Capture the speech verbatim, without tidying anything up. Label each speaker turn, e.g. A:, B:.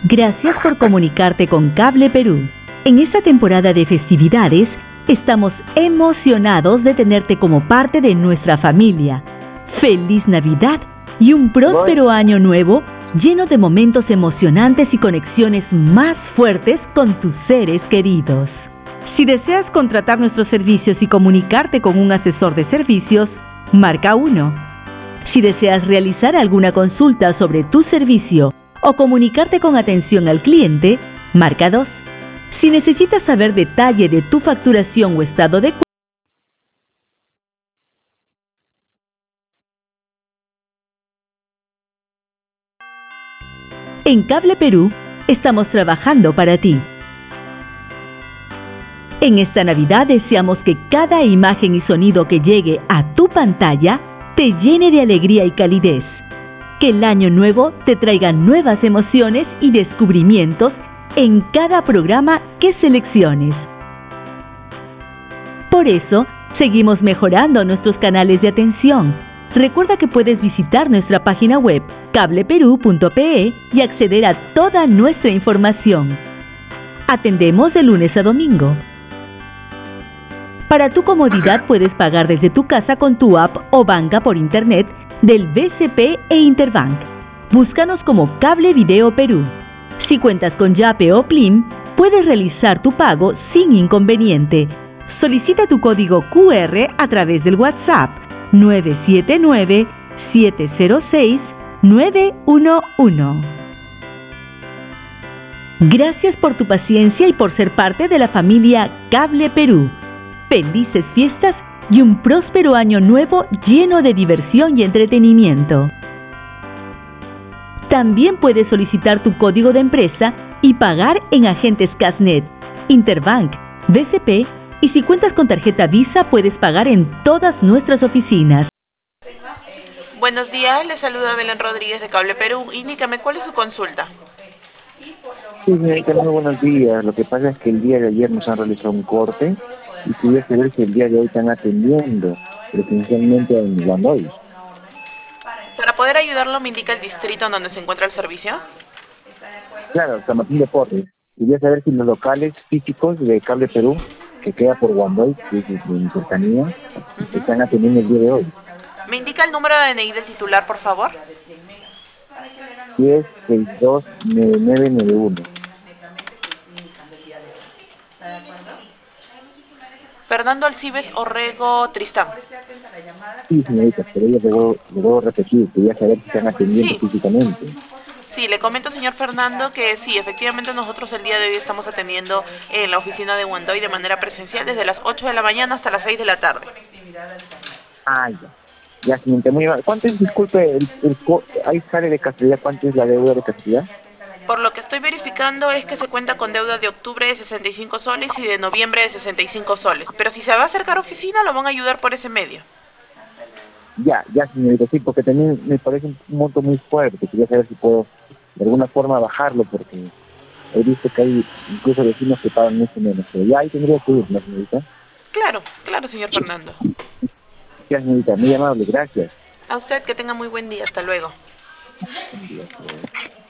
A: Gracias por comunicarte con Cable Perú. En esta temporada de festividades, estamos emocionados de tenerte como parte de nuestra familia. ¡Feliz Navidad y un próspero año nuevo lleno de momentos emocionantes y conexiones más fuertes con tus seres queridos! Si deseas contratar nuestros servicios y comunicarte con un asesor de servicios, marca uno. Si deseas realizar alguna consulta sobre tu servicio o comunicarte con atención al cliente, marca dos. Si necesitas saber detalle de tu facturación o estado de cuenta, en Cable Perú estamos trabajando para ti. En esta Navidad deseamos que cada imagen y sonido que llegue a tu pantalla te llene de alegría y calidez. Que el año nuevo te traiga nuevas emociones y descubrimientos en cada programa que selecciones. Por eso, seguimos mejorando nuestros canales de atención. Recuerda que puedes visitar nuestra página web cable perú punto pe y acceder a toda nuestra información. Atendemos de lunes a domingo. Para tu comodidad puedes pagar desde tu casa con tu app o banca por internet del B C P e Interbank. Búscanos como Cable Video Perú. Si cuentas con Yape o Plim, puedes realizar tu pago sin inconveniente. Solicita tu código cu erre a través del WhatsApp nueve siete nueve, siete cero seis, nueve uno uno. Gracias por tu paciencia y por ser parte de la familia Cable Perú. Felices fiestas y un próspero año nuevo lleno de diversión y entretenimiento. También puedes solicitar tu código de empresa y pagar en agentes Casnet, Interbank, B C P y si cuentas con tarjeta Visa puedes pagar en todas nuestras oficinas.
B: Buenos días, le saluda Belén Rodríguez de Cable Perú. Indícame, ¿cuál es su consulta?
C: Sí, señorita, muy buenos días. Lo que pasa es que el día de ayer nos han realizado un corte y quería saber si el día de hoy están atendiendo presencialmente en Guandoy.
B: Para poder ayudarlo, ¿me indica el distrito en donde se encuentra el servicio?
C: Claro, San Martín de Porres. Quería saber si los locales físicos de Cable Perú, que queda por Guandoy, que es de mi cercanía, uh-huh. están atendiendo el día de hoy.
B: ¿Me indica el número de D N I del titular, por favor?
C: diez sesenta y dos noventa y nueve noventa y uno.
B: Fernando Alcibes Orrego Tristán.
C: Sí, señorita, pero yo debo, debo repetir, quería saber si están atendiendo sí. físicamente.
B: Sí, le comento, señor Fernando, que sí, efectivamente nosotros el día de hoy estamos atendiendo en la oficina de Guandoy de manera presencial desde las ocho de la mañana hasta las seis de la tarde.
C: Ah, ya. Ya, señorita, muy mal. ¿Cuánto es, disculpe, el, el, ahí sale de casualidad, cuánto es la deuda de casualidad?
B: Por lo que estoy verificando es que se cuenta con deuda de octubre de sesenta y cinco soles y de noviembre de sesenta y cinco soles. Pero si se va a acercar a oficina, lo van a ayudar por ese medio.
C: Ya, ya, señorita, sí, porque también me parece un monto muy fuerte. Quería saber si puedo de alguna forma bajarlo, porque he visto que hay incluso vecinos que pagan mucho menos. Pero ya ahí tendría que ir, ¿no, señorita?
B: Claro, claro, señor Fernando.
C: Gracias, señorita, muy amable, gracias.
B: A usted, que tenga muy buen día. Hasta luego.
C: Buen día, hasta luego.